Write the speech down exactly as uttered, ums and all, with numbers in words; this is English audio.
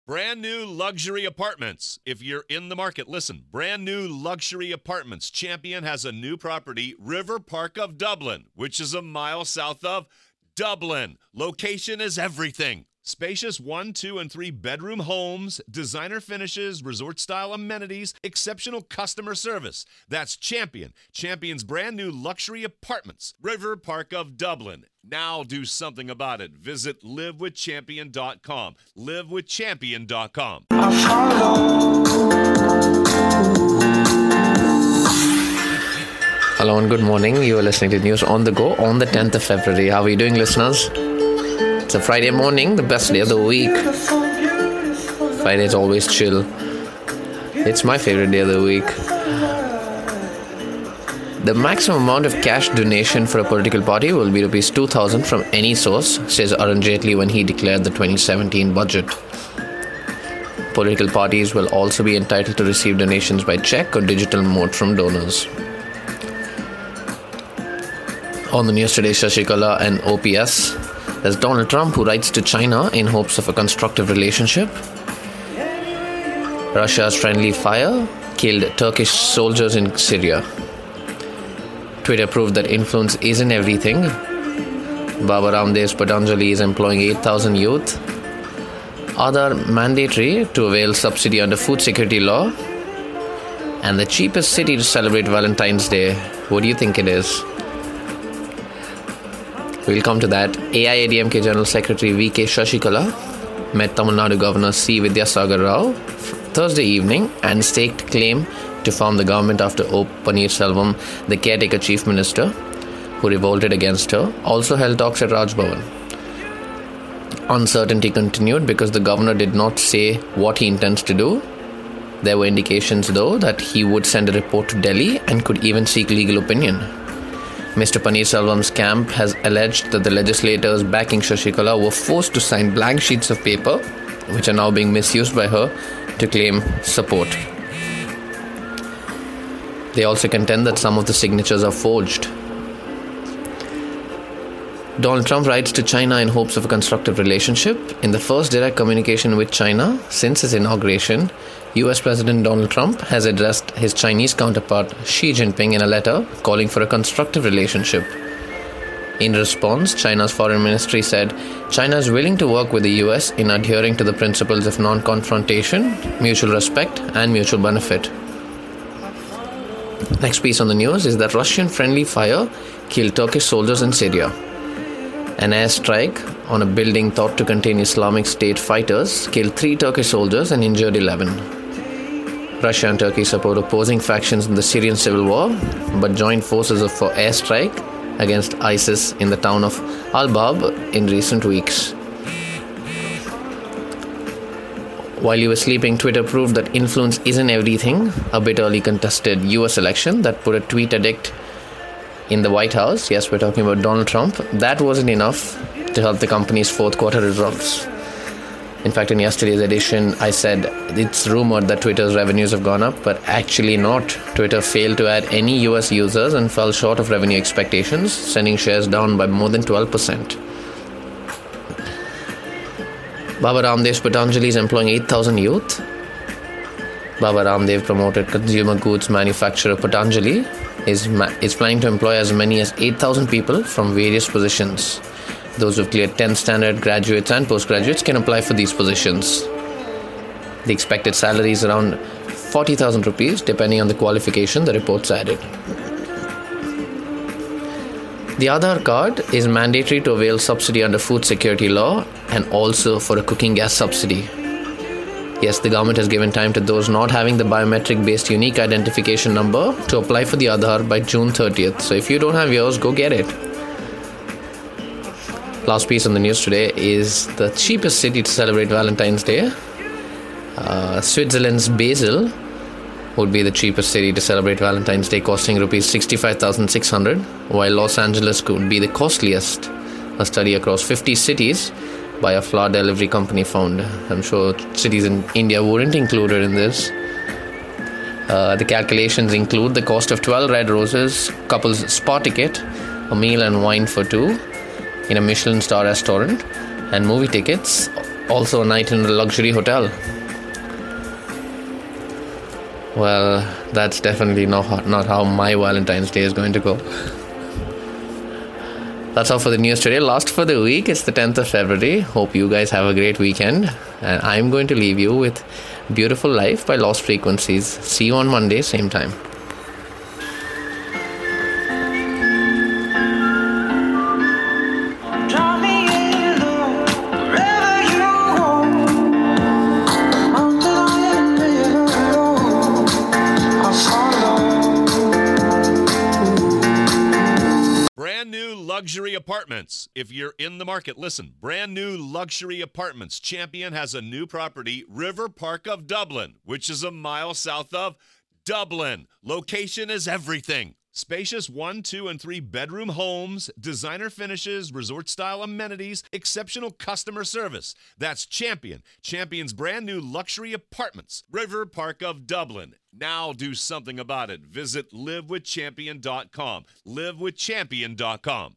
Brand new luxury apartments. If you're in the market, listen. Brand new luxury apartments. Champion has a new property, River Park of Dublin, which is a mile south of Dublin. Location is everything. Spacious one, two, and three bedroom homes, designer finishes, resort-style amenities, exceptional customer service. That's Champion. Champion's brand new luxury apartments. River Park of Dublin. Now do something about it. Visit live with champion dot com. live with champion dot com. Hello and good morning. You are listening to News on the Go on the tenth of February. How are you doing, listeners? It's a Friday morning, the best day of the week. Friday is always chill. It's my favorite day of the week. The maximum amount of cash donation for a political party will be rupees two thousand from any source, says Arun Jaitley when he declared the twenty seventeen budget. Political parties will also be entitled to receive donations by check or digital mode from donors. On the news today, Shashikala and O P S. There's Donald Trump, who writes to China in hopes of a constructive relationship. Russia's friendly fire killed Turkish soldiers in Syria. Twitter proved that influence isn't everything. Baba Ramdev's Patanjali is employing eight thousand youth. Aadhaar mandatory to avail subsidy under food security law. And the cheapest city to celebrate Valentine's Day. What do you think it is? We'll come to that. A I A D M K General Secretary V K Shashikala met Tamil Nadu Governor C. Vidyasagar Rao Thursday evening and staked claim to form the government after O. Paneerselvam, the caretaker chief minister, who revolted against her, also held talks at Raj Bhavan. Uncertainty continued because the governor did not say what he intends to do. There were indications, though, that he would send a report to Delhi and could even seek legal opinion. Mister Paneerselvam's camp has alleged that the legislators backing Shashikala were forced to sign blank sheets of paper, which are now being misused by her to claim support. They also contend that some of the signatures are forged. Donald Trump writes to China in hopes of a constructive relationship. In the first direct communication with China since his inauguration, U S President Donald Trump has addressed his Chinese counterpart Xi Jinping in a letter calling for a constructive relationship. In response, China's foreign ministry said China is willing to work with the U S in adhering to the principles of non-confrontation, mutual respect, and mutual benefit. Next piece on the news is that Russian friendly fire killed Turkish soldiers in Syria. An airstrike on a building thought to contain Islamic State fighters killed three Turkish soldiers and injured eleven. Russia and Turkey support opposing factions in the Syrian civil war, but joined forces for airstrike against ISIS in the town of Al-Bab in recent weeks. While you were sleeping, Twitter proved that influence isn't everything. A bit early contested U S election that put a tweet addict in the White House. Yes, we're talking about Donald Trump. That wasn't enough to help the company's fourth quarter results. In fact, in yesterday's edition, I said it's rumored that Twitter's revenues have gone up, but actually not. Twitter failed to add any U S users and fell short of revenue expectations, sending shares down by more than twelve percent. Baba Ramdev's Patanjali is employing eight thousand youth. Baba Ramdev, promoted consumer goods manufacturer Patanjali, is, ma- is planning to employ as many as eight thousand people from various positions. Those who have cleared tenth standard, graduates and postgraduates can apply for these positions. The expected salary is around forty thousand rupees, depending on the qualification the reports added. The Aadhaar card is mandatory to avail subsidy under food security law and also for a cooking gas subsidy. Yes, the government has given time to those not having the biometric-based unique identification number to apply for the Aadhaar by June thirtieth. So if you don't have yours, go get it. Last piece on the news today is the cheapest city to celebrate Valentine's Day. Uh, Switzerland's Basel would be the cheapest city to celebrate Valentine's Day, costing rupees sixty-five thousand six hundred, while Los Angeles could be the costliest. A study across fifty cities by a flower delivery company found. I'm sure cities in India weren't included in this. Uh, the calculations include the cost of twelve red roses, couple's spa ticket, a meal and wine for two in a Michelin star restaurant, and movie tickets also a night in a luxury hotel. Well, that's definitely not, not how my Valentine's Day is going to go. That's all for the news today. Last for the week. It's the tenth of February. Hope you guys have a great weekend. And I'm going to leave you with Beautiful Life by Lost Frequencies. See you on Monday, same time. Brand new luxury apartments. If you're in the market, listen. Brand new luxury apartments. Champion has a new property, River Park of Dublin, which is a mile south of Dublin. Location is everything. Spacious one, two, and three bedroom homes, designer finishes, resort-style amenities, exceptional customer service. That's Champion. Champion's brand new luxury apartments, River Park of Dublin. Now do something about it. Visit live with champion dot com. live with champion dot com.